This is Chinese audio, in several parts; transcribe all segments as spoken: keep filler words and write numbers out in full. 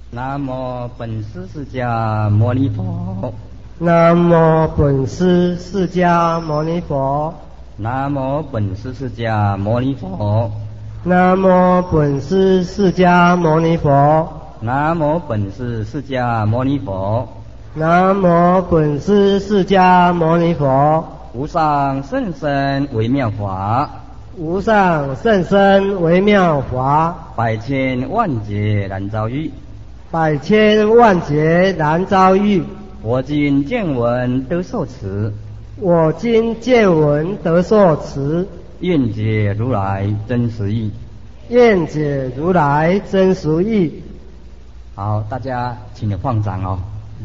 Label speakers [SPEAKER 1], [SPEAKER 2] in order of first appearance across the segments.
[SPEAKER 1] 南无本师释迦牟尼佛。
[SPEAKER 2] 南无本师释迦牟尼佛。
[SPEAKER 1] 南无本师释迦牟尼佛。
[SPEAKER 2] 南无本师释迦牟尼佛。
[SPEAKER 1] 南无本师释迦牟尼佛。
[SPEAKER 2] 南无本师释迦牟尼佛。
[SPEAKER 1] 无上甚深微妙法，
[SPEAKER 2] 无上甚深微妙法，
[SPEAKER 1] 百千万劫难遭遇，
[SPEAKER 2] 百千万劫难遭遇。
[SPEAKER 1] 我今见闻得受持，
[SPEAKER 2] 我今见闻得受持，
[SPEAKER 1] 愿解如来真实义。
[SPEAKER 2] 愿解如来真实义。
[SPEAKER 1] 好，大家请你放掌哦。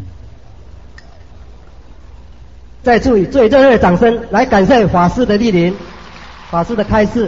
[SPEAKER 2] 再注意最热烈的掌声来感谢法师的莅临，法师的开示。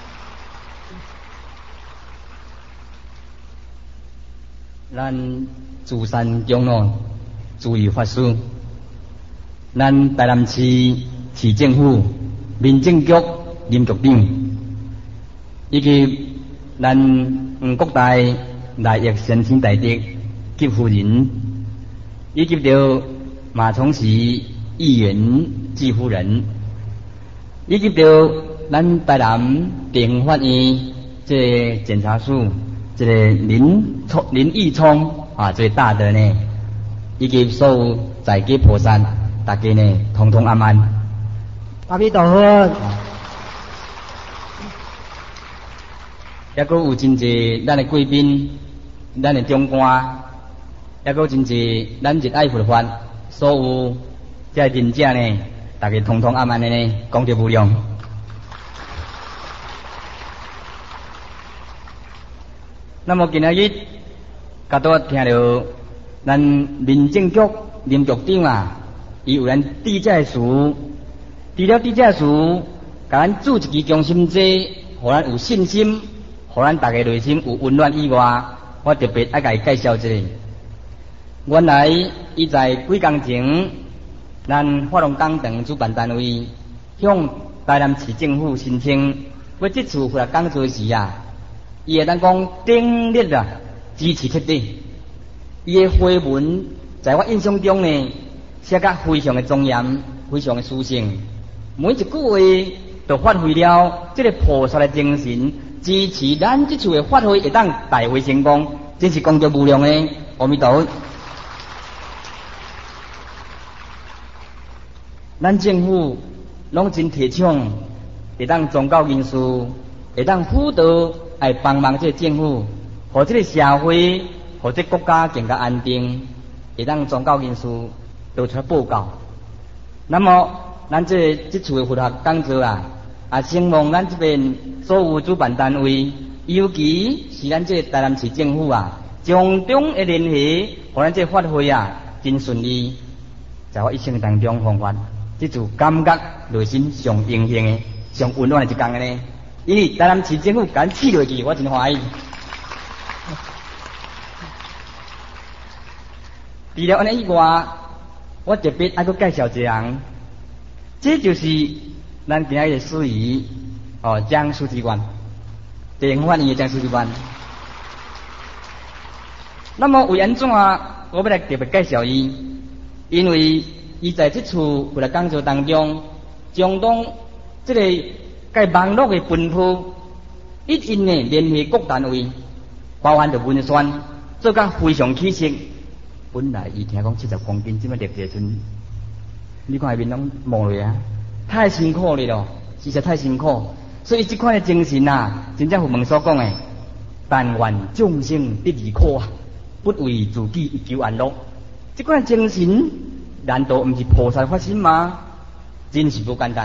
[SPEAKER 1] 咱竹山宫哦，诸位法师，咱台南市市政府民政局林局长，以及咱黄国大赖业先生大德及夫人，以及着马冲市议员季夫人，以及着咱台南地方法院这检察署这个林聪林义聪啊，最大的呢，以及所有在家菩萨，大家呢通通阿曼。
[SPEAKER 2] 阿弥陀佛。
[SPEAKER 1] 也阁有真济咱的贵宾，咱的长官，也阁真济咱热爱佛法，所有这仁者呢，大家通通阿曼的呢，功德无量。那么今仔日，甲多听到咱民政局林局长啊，伊有咱地界署，除了地界署，甲咱做一支中心节，互咱有信心，互咱大家内心有温暖以外，我特别爱甲伊介绍一下。原来伊在几工前，咱法隆讲堂主办单位向台南市政府申请，要这次回来讲座时啊，伊会当讲鼎力啊支持彻底。伊的花文在我印象中呢，写甲非常的庄严，非常的殊胜，每一句话都发挥了这个菩萨的精神，支持咱这次的法会会当大会成功，真是功德无量的。阿弥陀佛。咱政府拢真提倡，会当宗教人士会当辅导，来帮忙这个政府，和这个社会，和这个国家更加安定，会当宗教人士都出来报告。那么，咱这这次的佛学讲座啊，也希望咱这边所有主办单位，尤其是咱这台南市政府啊，从中的联系，和咱这法会啊，真顺利。在我一生当中方法。这就感觉内心上荣幸的、上温暖的一天呢。因为台南市政府敢试落去，我真欢喜。除了安尼以外，我特别爱佮介绍一个人，这就是咱今仔日的司仪哦，江书记官，地方法院的江书记官。那么为安怎啊？我要来特别介绍伊，因为。伊在这次回来讲座当中，将当这个该网络的分布，一因呢联系各单位，包含着文宣，做甲非常起色。本来伊听讲七十公斤，这么立起阵，你看下面拢望落啊，太辛苦了咯，实在太辛苦。所以这款的精神啊，真正佛门所讲的，但愿众生得离苦啊，不为自己一求安乐。这款精神。难道不是菩萨发心吗？真是不简单。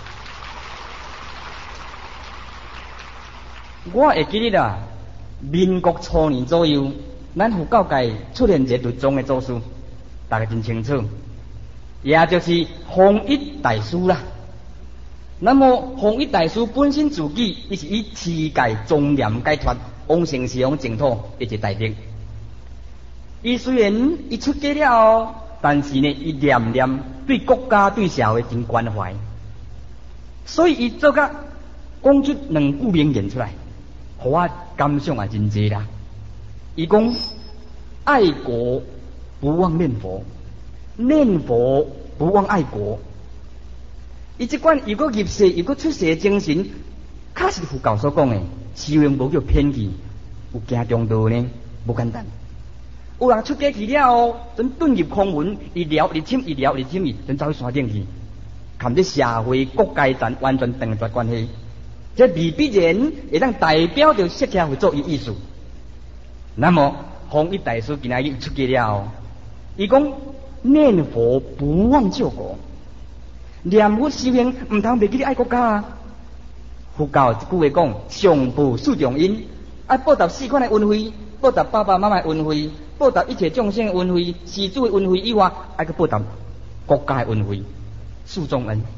[SPEAKER 1] 我会记得啦，民国初年左右，咱佛教界出现一个律宗的祖师，大家真清楚，也就是弘一大师啦。那么弘一大师本身自己，伊是以持戒庄严解脱，往生西方净土的一个大德。伊虽然伊出家了。但是呢，伊念念对国家对社会真关怀，所以伊做甲讲出两句名言出来，互我感想也真济啦。伊讲爱国不忘念佛，念佛不忘爱国。伊即款又搁入世又搁出世的精神，确实佛教所讲的修行无叫偏激，有行中道呢，无简单。有人出家去了后，准遁入空门，一了一深，一了一深，伊准走去山顶去，含这社会各阶层完全断绝关系。这未必然会当代表着释迦佛祖伊意思。那么弘一大师今仔日出家了后，伊讲念佛不忘救国，念佛修行唔通袂记你爱国家啊。佛教一句话讲，上报四重因，爱报答四款的恩惠，报答爸爸妈妈的恩惠，报答一切众生的恩惠，施主的恩惠以外，爱去报答国家的恩惠，四重恩。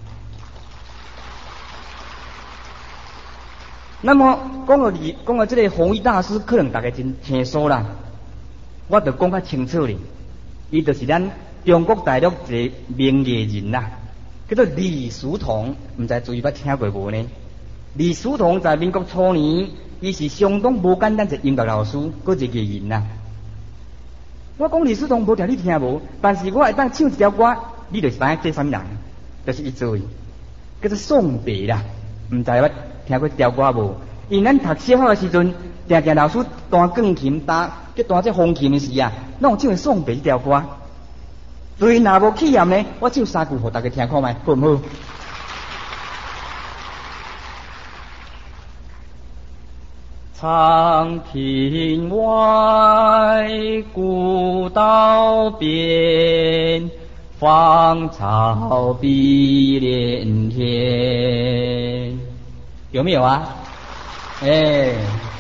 [SPEAKER 1] 那么讲到你讲到这个弘一大师，可能大家真听说啦，我就讲较清楚哩。伊就是咱中国大陆一个名艺人啦，叫做李叔同，唔知注意捌听过无呢？李叔同在民国初年，伊是相当无简单一个音乐老师，搁一个艺人啦。我讲李叔同无条你听无，但是我会当唱一条歌，你就是知影这什么人，就是伊做的，叫做送别啦。唔知捌听过这条歌无？因咱读小学的时阵，定定老师弹钢琴、弹去弹这风琴的时啊，拢有唱送别这条歌。所以若无气验呢，我唱三句互大家听看觅，好唔好？长亭外，古道边，芳草碧连天。有没有啊？哎，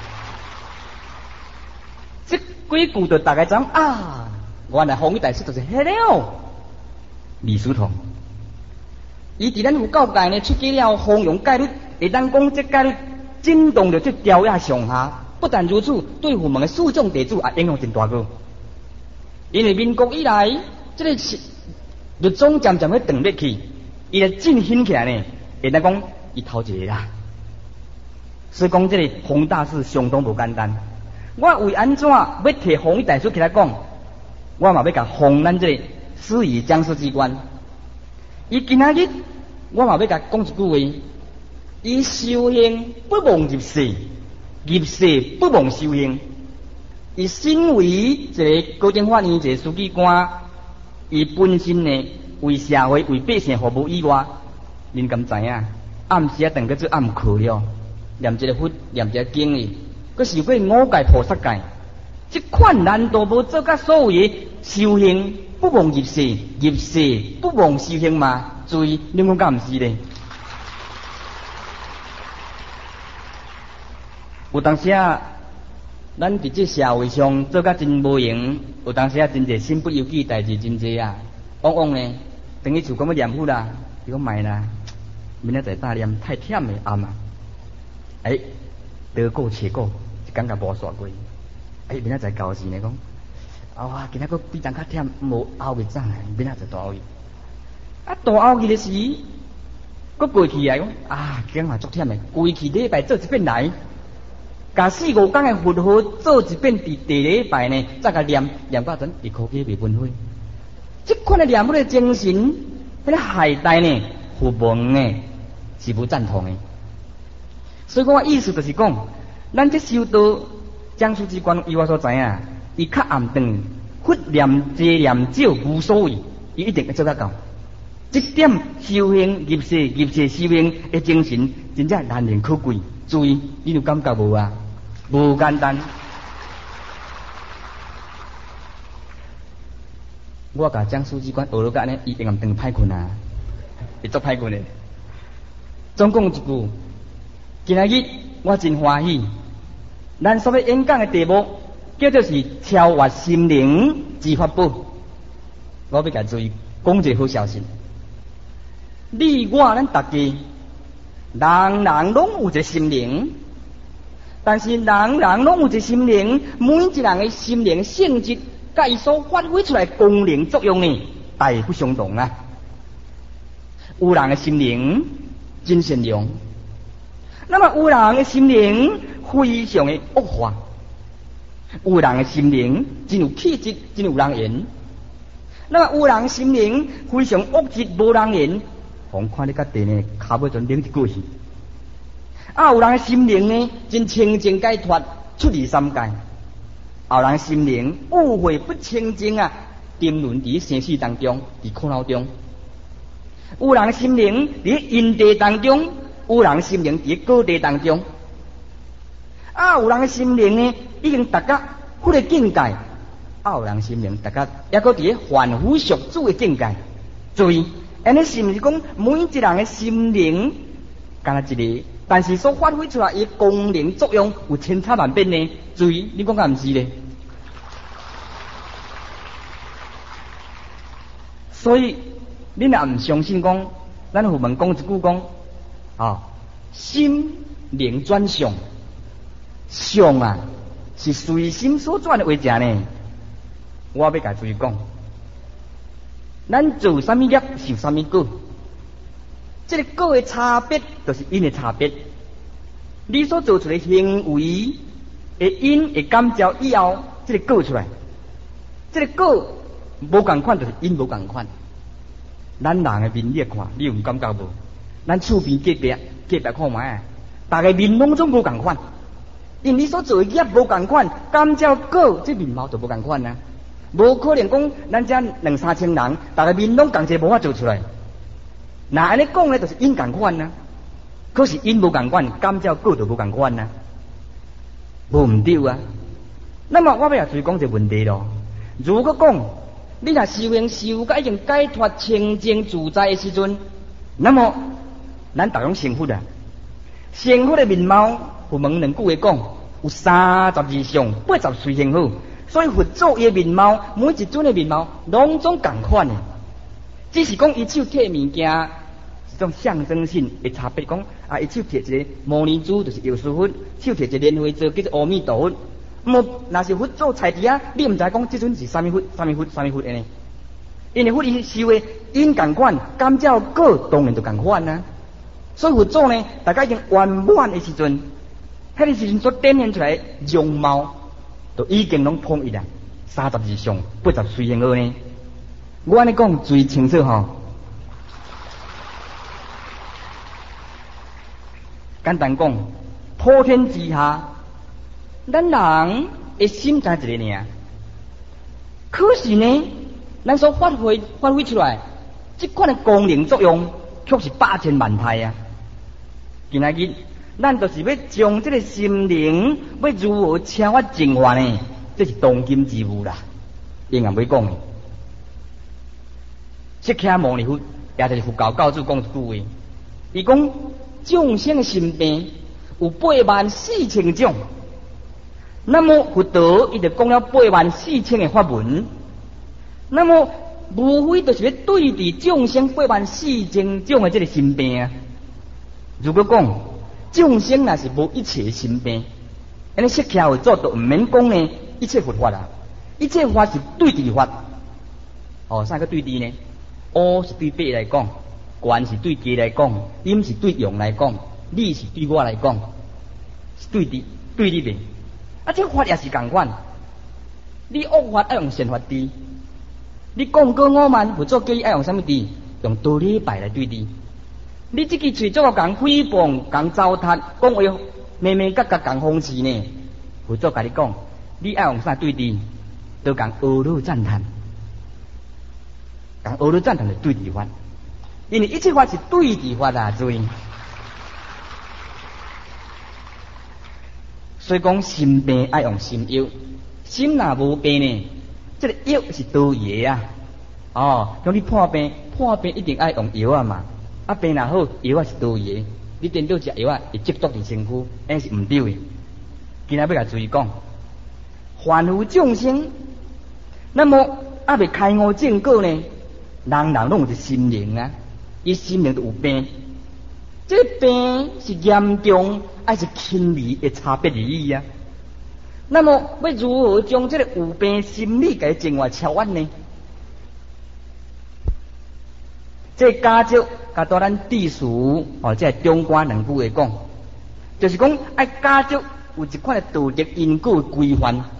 [SPEAKER 1] 这几句就大概讲啊，原来弘一大师就是迄了。李叔同，伊伫咱佛教界呢出家了，弘扬戒律，会当讲这戒律震动着这朝野上下。不但如此，对佛门的四众弟子也影响真大个。因为民国以来，这个律宗渐渐去断裂去，伊就振兴起来呢，会当讲伊头一个啦。所以讲，这个弘大师相当无简单。我为安怎要替弘一大师起来讲，我嘛要甲弘咱这个司仪讲师机关。伊今仔日，我嘛要甲讲一句话：伊修行不忘入世，入世不忘修行。伊身为一个高等法院一个书记官，伊本身呢为社会为百姓服务以外，恁敢知影？暗时啊，等个做暗课了。念一个佛，念一个经哩，佮受过五界菩萨戒，这款难道无做甲所有的修行不忘入世，入世不忘修行嘛？注意，你讲敢毋是咧？有当时啊，咱伫这社会上做甲真无用，有当时啊，真侪身不由己代志真侪啊。往往呢，等于就讲要念佛啦，伊讲卖啦，明仔载大念太忝的暗啊。哎，得过且过，就感觉无煞过。哎，明仔载交时呢讲，啊哇，今仔个比当较忝，无后日早，明仔载大后日。啊，大后日的时，佮过去啊讲，啊，今嘛足忝的，过去礼拜做一遍来，甲四五天的佛号做一遍，伫第礼拜呢，再甲念念到阵，一口气袂分开。这款的念佛的精神，迄个海带呢，佛门呢是不赞同的。所以我意思就是讲，咱这修道讲书之官，以我所知影，伊较暗顿，佛念济念少无所谓，伊一定会做得到。这点修行入世入世修行的精神，真正难能可贵。注意，你有感觉无啊？无简单。我甲讲书之官学落甲呢，伊会暗顿歹困啊，会做歹困的。总共一句。今仔日我真欢喜，咱所要演讲的题目叫做是超越心灵之法宝。我要甲注意讲一个好消息，你我咱大家，人人拢有一个心灵，但是人人拢有一个心灵，每一人的心灵性质，甲伊所发挥出来功能作用呢，大不相同啊。有人的心灵真善良。那么有人的心灵非常的恶化， 有人的心灵真有气质，真有人缘。那么有人心灵非常恶质，无人缘，红看你甲地呢，骹尾全拧一过去。啊，有人的心灵呢，真清净解脱，出离三界。有人心灵误会不清净啊，沉沦伫生死当中，伫苦恼中。有人心灵伫因地当中，有人心灵伫果地当中。啊，有人心灵呢，已经达到佛的境界；啊，有人心灵达到也搁伫凡夫俗子的境界。注意，安尼是毋是讲每一人的心灵，干那一个，但是所发挥出来伊功能作用有千差万变呢？注意，你讲敢毋是呢？所以，你若毋相信讲，咱佛门讲一句讲，啊，心灵转相，相啊是随心所转的为者呢。我要甲注意讲，咱做啥物业，受啥物果，这个果的差别，就是因的差别。你所做出的行为，会因会感召以后，这个果出来，这个果。无共款就是因无共款，咱人的面你看，你有唔感觉无？咱厝边隔壁隔壁看卖，大家面拢总无共款，因你所做的业无共款，感召果这面貌就无共款啊。无可能讲咱遮两三千人，大家面拢共济无法做出来。那安尼讲咧，就是因共款啊。可是因无共款，感召果就无共款啊，无唔对啊。那么我要来注意讲一个问题咯，如果讲你若修行修到已经解脱清净自在的时阵，那么咱逐种成佛啊。成佛的面貌，佛门两句话讲，有三十二相，八十随形好。所以佛祖伊的面貌，每一尊的面貌，拢总共款的。只是讲伊手摕物件，一种象征性的差别。讲啊，伊手摕一个摩尼珠，就是药师佛；手摕一个莲花座，叫做阿弥陀佛。么，若是佛祖菜伫啊，你毋知讲即阵是啥物佛、啥物佛、啥物佛安尼？因为佛伊修的因共款，感召果当然就共款啊。所以佛祖呢，大家已经圆满的时阵，迄个时阵所展现出来容貌，就已经拢统一啦。三十二相，八十随形好呢。我安尼讲最清楚吼。简单讲，普天之下。咱人的心才一个尔，可是呢，咱所发挥发挥出来，这款的功能作用却是百千万态啊！今仔日，咱就是要将这个心灵要如何超越净化呢？这是当今之务啦，应该要讲的。释迦牟尼佛也就是佛教教主讲一句话，伊讲众生的心病有八万四千种。那么佛陀伊就讲了八万四千个法门，那么无非就是要对治众生八万四千种的这个心病啊。如果讲众生若是无一切心病，安尼释迦会做都毋免讲呢一切佛法啊，一切法是对治法。哦，啥个对治呢？乌是对白来讲，官是对鸡来讲，阴是对阳来讲，理是对我来讲，是对治对治病。啊，这法也是共款。你恶法要用善法治，你讲过我慢，佛祖叫你爱用什么治？用道理摆来对治。你这个嘴做个讲诽谤、讲糟蹋、讲话咩咩角角讲讽刺呢？佛祖甲你讲，你爱用啥对治？都讲阿耨赞叹，讲阿耨赞叹的对治法，因为一切法是对治法啊，注意。所以讲心病爱用心药，心若无病呢，这个药是刀药啊。哦，讲你破病，破病一定爱用药啊嘛。啊病若好，药啊是刀药，你颠倒食药啊，会积毒伫身躯，安是毋对的。今仔要甲注意讲，凡夫众生，那么啊未开悟正果呢，人人拢有一心灵啊，伊心灵都有病。这个病是严重还是轻微的差别而已啊。那么要如何将这个有病心理给净化超越呢？这家族甲多咱地俗哦，这中观两句话讲，就是讲爱家族有一款的道德因果规范，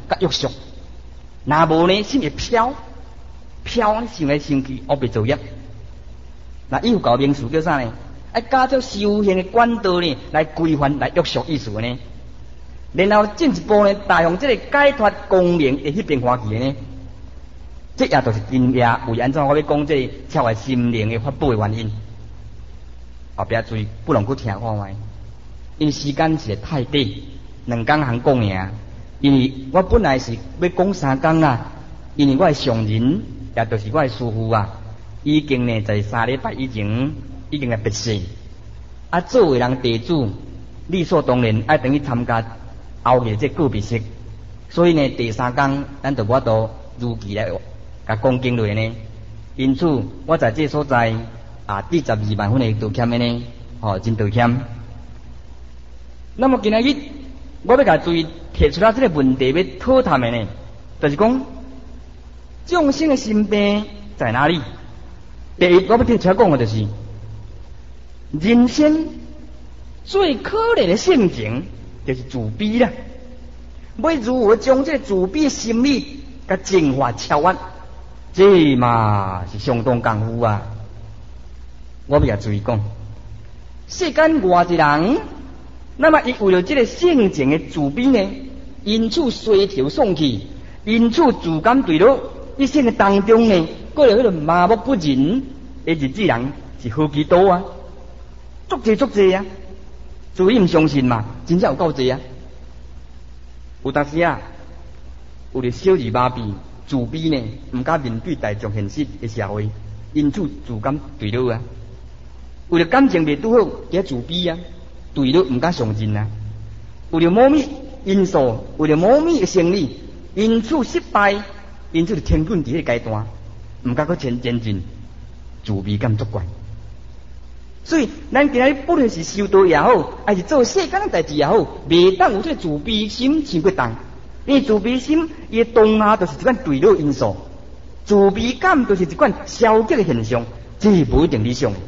[SPEAKER 1] 甲约束。若无呢，心会飘飘，想来想去，学袂作业。那伊有教名词叫啥呢？爱加做修行的管道呢，来规范来约束意思呢。然后进一步呢，大用这个解脱光明的迄边欢喜呢。这也就是今夜为安怎我要讲这个超越心灵的法宝的原因。后壁注意，不能去听看卖，因为时间实在太短，两工通讲尔。因为我本来是要讲三工啊，因为我的上人，也就是我的师父啊，已经呢在三礼拜以前已经来别世。啊，作为人地主，理所当然爱等于参加后日这个别式。所以呢，第三工咱就我都如期来甲讲经落呢。因此，我在这所在啊，第十二万分的道歉的呢，哦，真道歉。那么今日我要甲注意提出来这个问题要讨谈的呢，就是讲众生的心病在哪里？第一，我要提出来讲的就是人生最可怜的性情就是自卑啦。要如何将这个自卑的心理甲净化超越？这嘛是相当功夫啊！我要注意讲，世间外一人，那么伊为了这个性情的自卑呢，因此衰条丧气，因此自甘堕落，一生的当中呢，过了迄个麻木不仁的日子，人是何其多啊！足济足济啊！所以唔相信嘛，真正有够济啊！有当时啊，有咧小儿麻痹、自卑呢，唔敢面对大众现实的社会，因此自甘堕落啊！为了感情未拄好，也自卑啊，堕落唔敢上进啊！为了某物因素，为了某物的生理，因此失败，因此就停顿伫迄个阶段，唔敢去前前进，自卑感作怪。所以，咱今日不论是修道也好，还是做世间的代志也好，袂当有这个自卑心伤过重。因为自卑心伊的当下就是一款堕落因素，自卑感就是一款消极的现象，这无一定理想。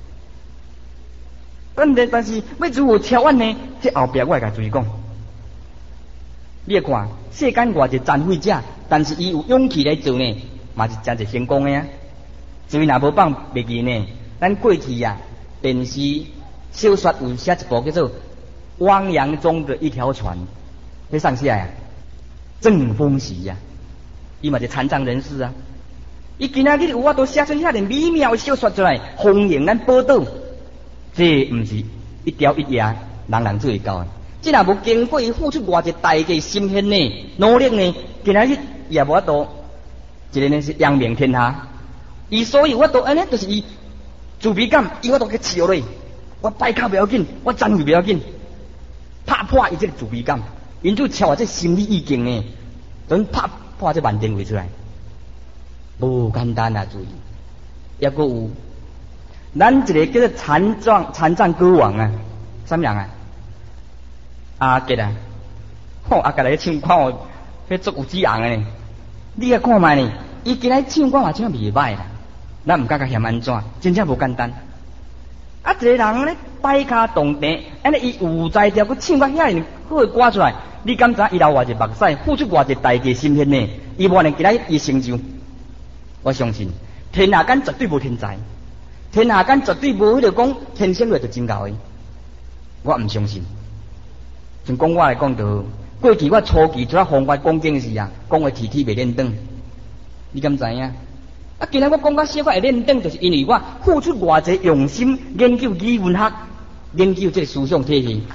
[SPEAKER 1] 但是，但是要如何超越呢？这后壁我会甲注意讲。你看世间外一残废者，但是伊有勇气来做呢，嘛是真是成功的啊。所以若无放袂记呢，咱过去啊。电视小说有写一部叫做《汪洋中的一条船》，迄上写啊，郑风喜呀、啊，伊嘛是残障人士啊。伊今仔日有法度写出遐尼美妙的小说出来，欢迎咱报道。这毋是一朝一夜人人做会到的。即若无经过伊付出偌一代价心血呢，努力呢，今仔日也无法度，一个呢是扬名天下。伊所以我都安尼，就是伊。自卑感，伊我都去笑咧。我摆卡不要紧，我zan位不要紧，拍破伊这个自卑感，因此超这心理意境呢，等拍破这万定位出来，无简单啊！注意，也阁有，咱一个叫做残障残障歌王啊，什么人啊？阿杰啊，吼阿杰来唱歌哦，迄足有指红的呢。你来看卖呢，伊今仔唱歌嘛唱袂歹啦。咱唔敢甲嫌安怎，真正无简单。啊，一个人咧摆卡动地，安尼伊有才调，佮唱甲遐尼好诶歌出来，你敢知伊流偌一目屎，付出偌一代价心血呢？伊无能今仔伊成就，我相信天下间绝对无天才，天下间绝对无迄个讲天生落就真够诶。我唔相信。从讲我来讲到，过去我初期做啊方法讲经时啊，讲话体体袂练长，你敢知影？啊！今日我讲到小可会练等，就是因为我付出偌济用心研究语文学，研究这个思想体系。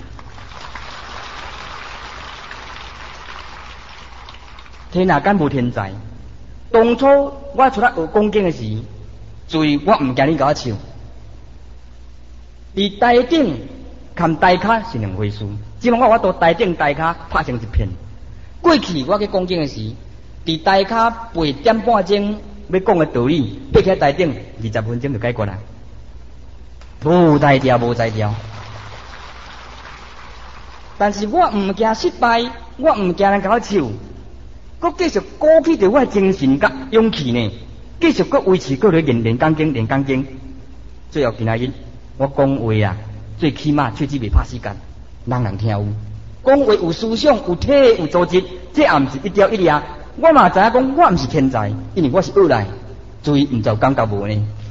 [SPEAKER 1] 天下间无天才。当初我出来学讲经的时，注意我唔惊你甲我唱。伫台顶含台卡是两回事，即摆我我到台顶台卡拍成一片。过去我去讲经的时，伫台卡背点半钟。要讲的道理，爬起台顶二十分钟就解决啦。无才调，无才调。但是我唔惊失败，我唔惊人甲我笑，我继续鼓起着我的精神甲勇气呢，继续搁维持搁咧练练讲经，练讲经。最后今仔日我讲话啊，最起码喙齿袂拍死干，人人听有。讲话有思想，有体，有组织， 这也毋是一条一粒。我嘛知影讲，我毋是天才，因为我是学来，注意毋就感觉无呢。